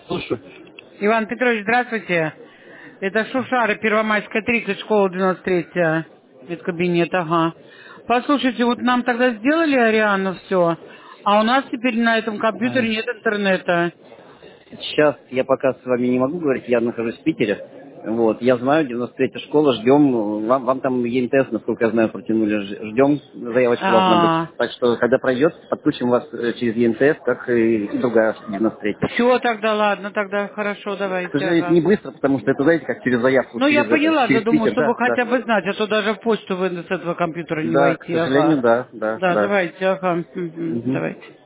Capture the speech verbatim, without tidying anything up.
Слушай. Иван Петрович, здравствуйте. Это Шушара, Первомайская, тридцать, школа девяносто третья. Медкабинет, ага. Послушайте, вот нам тогда сделали Ариану все, а у нас теперь на этом компьютере нет интернета. Сейчас я пока с вами не могу говорить, я нахожусь в Питере. Вот, я знаю, девяносто третья школа, ждем, вам, вам там ЕНТС, насколько я знаю, протянули, Ж- ждем, заявочка должна быть. А, Так что, когда пройдет, подключим вас э, через ЕНТС, как и другая девяносто третья. все тогда, ладно, тогда хорошо, К давайте, сожалению, это не ага. быстро, потому что это, знаете, как через заявку, Ну, я через это, поняла, да, через думаю, Питер, чтобы да, да. хотя бы знать, а то даже в почту вы с этого компьютера не Да, к войти, сожалению, ага. да, да, Да, да. давайте, ага, мгм, Мгм. давайте.